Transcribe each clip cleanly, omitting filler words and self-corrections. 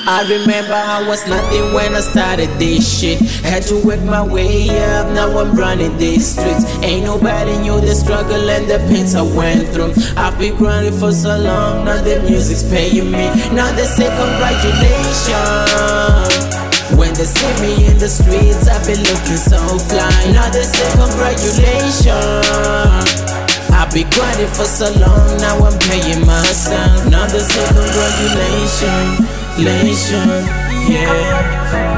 I remember I was nothing when I started this shit. Had to work my way up, now I'm running these streets. Ain't nobody knew the struggle and the pains I went through. I've been grinding for so long, now the music's paying me. Now they say congratulations. When they see me in the streets, I've been looking so fly. Now they say congratulations. I've been grinding for so long, now I'm paying myself. Now they say congratulations, yeah.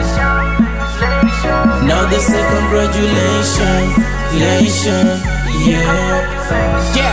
Now they say congratulations, yeah.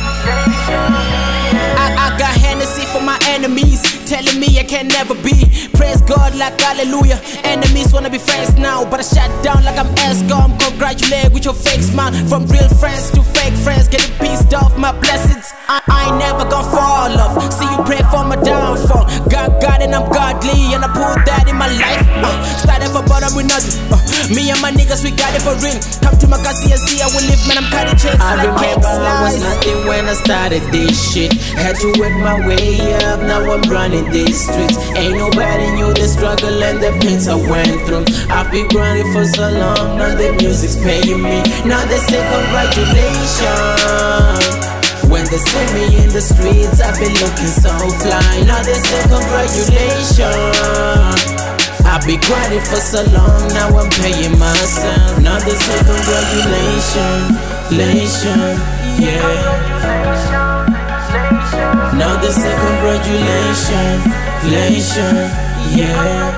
I got Hennessy for my enemies, telling me I can never be. Praise God like hallelujah. Enemies wanna be friends now, but I shut down like I'm Escom. Congratulate with your fake smile. From real friends to fake friends, getting pissed off my blessings. I ain't never gonna fall off. See you pray for my downfall. God and I'm godly, and I put that in my life. Started for bottom with nothing. Me and my niggas, we got it for real. Come to my casa and see how we live, man. I'm cutting checks like cake slice. I was nothing when I started this shit. Had to work my way up, now I'm running these streets. Ain't nobody knew the struggle and the pains I went through. I've been grinding for so long, now the music's paying me. Now they say congratulations. When they see me in the streets, I've been looking so fly. Now they say congratulations. I've been grinding for so long, now I'm paying myself. Now they say congratulations, yeah. Now they say congratulations, yeah.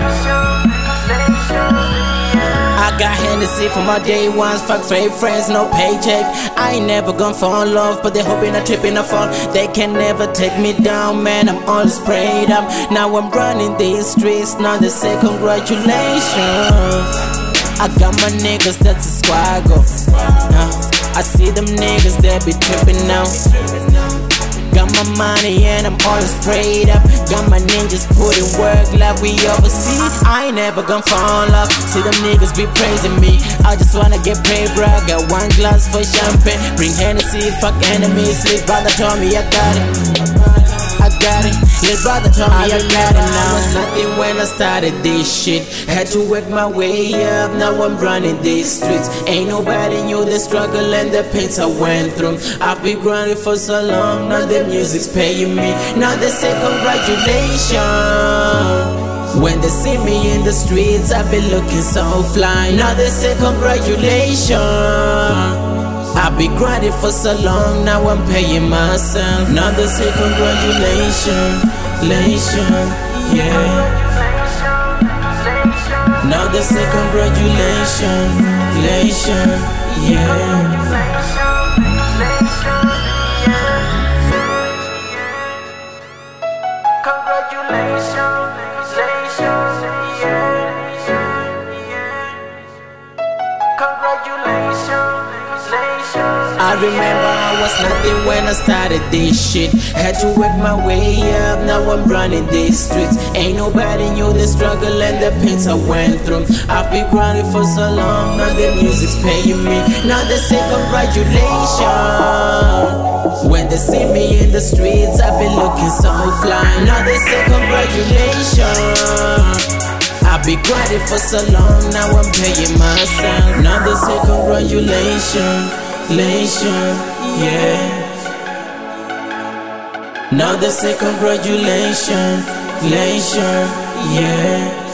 I got Hennessy for my day ones, fuck fake friends, no paycheck. I ain't never gonna fall in love, but they hoping I trip in a fall. They can never take me down, man, I'm all sprayed up. Now I'm running these streets, now they say congratulations. I got my niggas, that's a squaggle. I see them niggas, they be tripping now. Got my money and I'm all sprayed up. Got my ninjas putting work like we overseas. I ain't never gonna fall off. See them niggas be praising me. I just wanna get paid, bro. Got one glass for champagne. Bring Hennessy, fuck enemies. Little brother told me I got it. Little brother told me I got it. Now was nothing when I started this shit. Had to work my way up, now I'm running these streets. Ain't nobody knew the struggle and the pains I went through. I've been grinding for so long, now the music's paying me. Now they say congratulations. When they see me in the streets, I've been looking so fly. Now they say congratulations. I've been grinding for so long, now I'm paying myself. Now they say congratulations, yeah. Now they say congratulations, yeah. I remember I was nothing when I started this shit. Had to work my way up, now I'm running these streets. Ain't nobody knew the struggle and the pains I went through. I've been grinding for so long, now the music's paying me. Now they say congratulations. When they see me in the streets, I've been looking so fly. Now they say congratulations. I've been grinding for so long, now I'm paying myself. Now they say congratulations, yeah. Now they say congratulations, yeah.